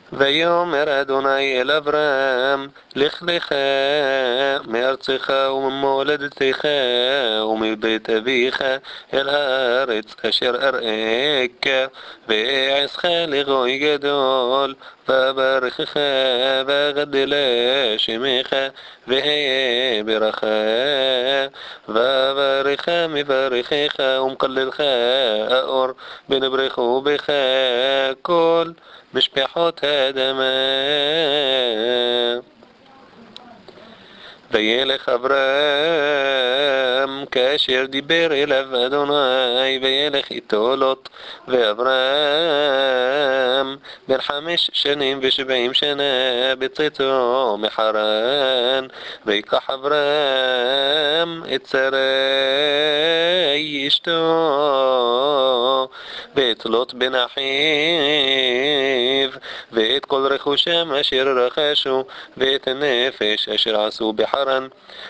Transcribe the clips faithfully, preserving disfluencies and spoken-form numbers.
ויאמר אדוני אל אברהם, לך לך מארצך וממולדתך ומבית אביך אל הארץ אשר אראך, ואעשך לגוי גדול, ואברכך ואגדלה שמך, והיה ברכה, ואברך מברכך ומקללך האור, בנברכו בך כל משפחות האדמה. וילך אברהם כאשר דיבר אליו אדוני, וילך איתו לוט. ואברהם בן חמש שנים ושבעים שנה בצאתו מחרן, ויקח אברהם את שרי אשתו, ואת לוט בן אחיו, ואת כל רכושם אשר רכשו, ואת הנפש אשר עשו בחרן,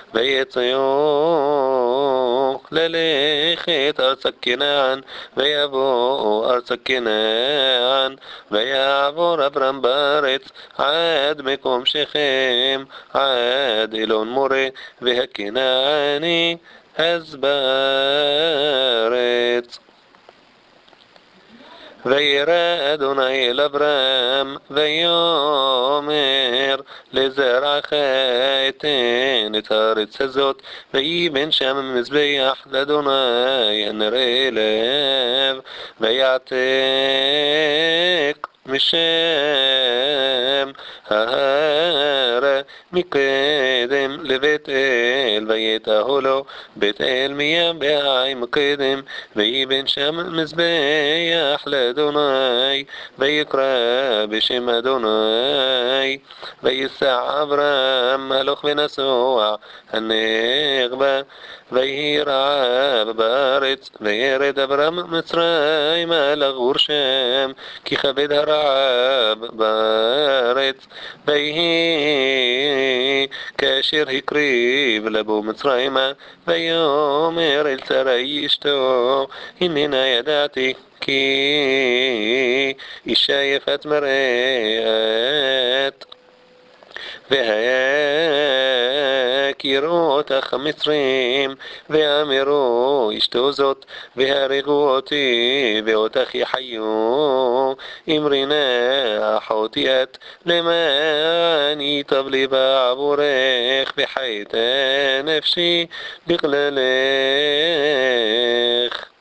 ויצאו ללכת ארצה כנען, ויבואו ארצה כנען, ויעבור אברהם בארץ עד מקום שכם, עד אלון מורה, והכנעני אז בארץ. וירא אדוני אל אברהם, ויאמר לזרעך אתן את הארץ הזאת, ויבן שם מזבח לאדוני הנראה אליו, ויעתק משם ההר מקדם לבית אל, ויתהו לו בית אל מים בעי מקדם, ויבן שם מזבח לאדוני, ויקרא בשם אדוני. ויסע אברהם הלוך ונסוע הנגבה, ויהי רעב בארץ, וירד אברהם מצרימה לגור שם, כי כבד הרעב בארץ. ויהי כאשר הקריב לבוא מצרימה, ויאמר אל שרי אשתו, הננה ידעתי כי אישה יפת מראת, והיה קירו אותך המצרים, ואמרו אשתו זאת, והרגו אותי ואותך יחיו. אמרי נא אחותי את, למען ייטב לי בעבורך, וחייתה נפשי בכללך.